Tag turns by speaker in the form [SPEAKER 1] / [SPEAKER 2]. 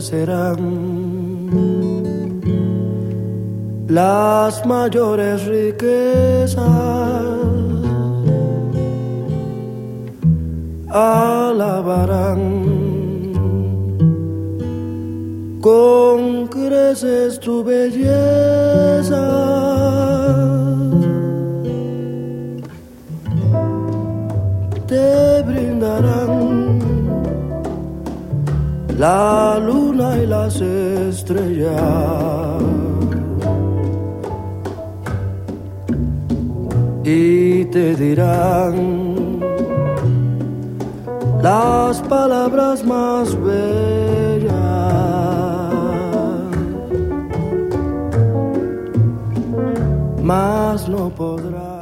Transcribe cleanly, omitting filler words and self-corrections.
[SPEAKER 1] serán las mayores riquezas. Alabarán con creces tu belleza. Te brindarán la luna y las estrellas, y te dirán las palabras más bellas, mas no podrás